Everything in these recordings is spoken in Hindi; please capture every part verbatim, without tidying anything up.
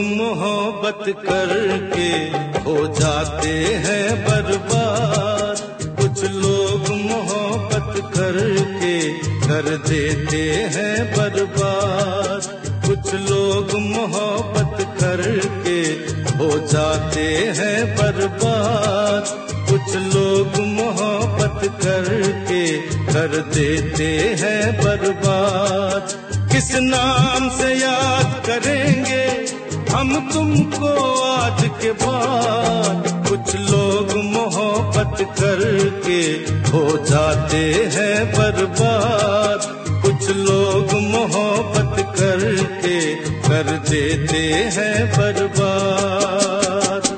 मोहब्बत करके हो जाते हैं बर्बाद। कुछ लोग मोहब्बत करके कर देते हैं बर्बाद। कुछ लोग मोहब्बत करके हो जाते हैं बर्बाद। कुछ लोग मोहब्बत करके कर देते हैं बर्बाद। किस नाम से याद करेंगे हम तुमको आज के बाद। कुछ लोग मोहब्बत करके हो जाते हैं बर्बाद। कुछ लोग मोहब्बत करके कर देते हैं बर्बाद।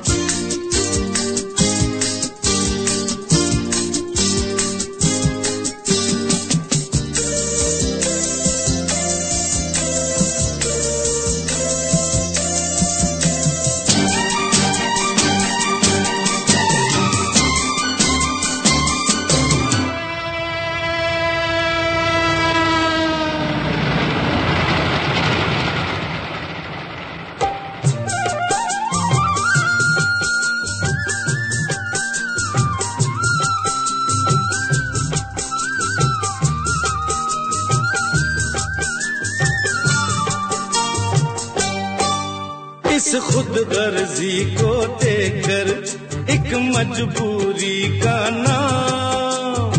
इस खुद गर्जी को देखकर एक मजबूरी का नाम।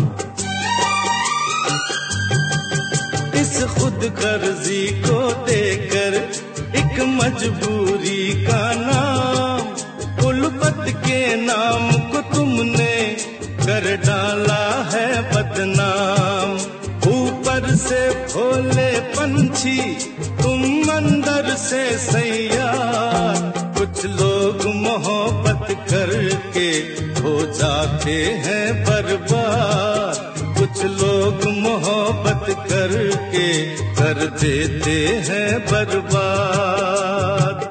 इस खुद गर्जी को देखकर एक मजबूरी का नाम। उल्फत के नाम को तुमने कर डाला है बदनाम। ऊपर से भोले पंछी तुम अंदर से सैयार। कुछ लोग मोहब्बत करके हो जाते हैं बर्बाद। कुछ लोग मोहब्बत करके कर देते हैं बर्बाद।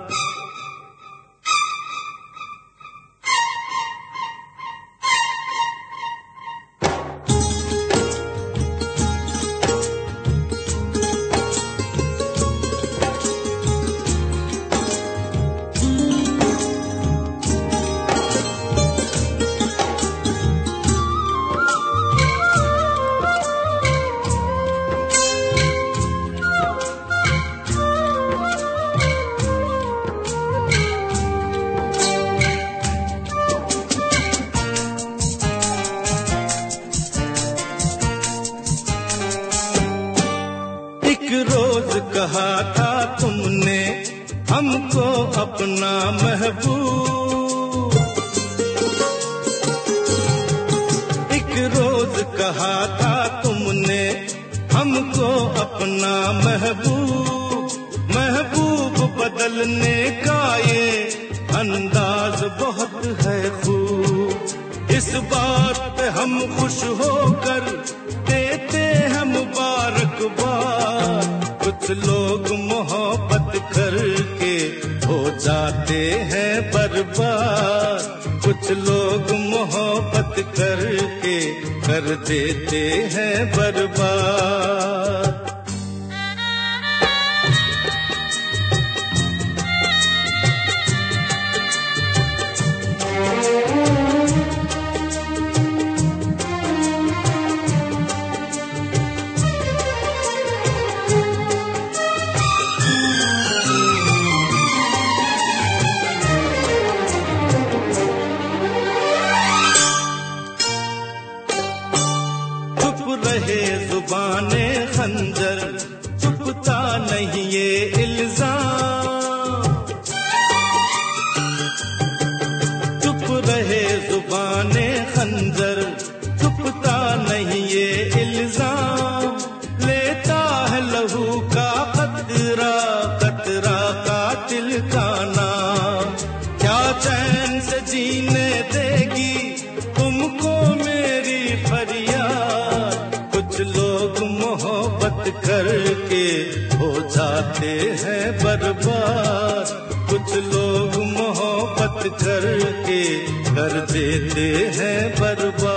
रोज कहा था तुमने हमको अपना महबूब। एक रोज कहा था तुमने हमको अपना महबूब। महबूब बदलने का ये अंदाज बहुत है खूब। इस बात पे हम खुश होकर देते हैं मुबारकबाद। कुछ लोग मोहब्बत करके हो जाते हैं बर्बाद। कुछ लोग मोहब्बत करके कर देते हैं बर्बाद। रहे जुबाने खंजर चुपता नहीं ये इल्जाम। चुप रहे जुबाने खंजर चुपता नहीं ये इल्जाम। लेता है लहू का कतरा कतरा कातिल का नाम। क्या चैन से जीने देगी तुमको मेरी फरियाद। कुछ लोग मोहब्बत करके हो जाते हैं बर्बाद। कुछ लोग मोहब्बत करके कर देते हैं बर्बाद।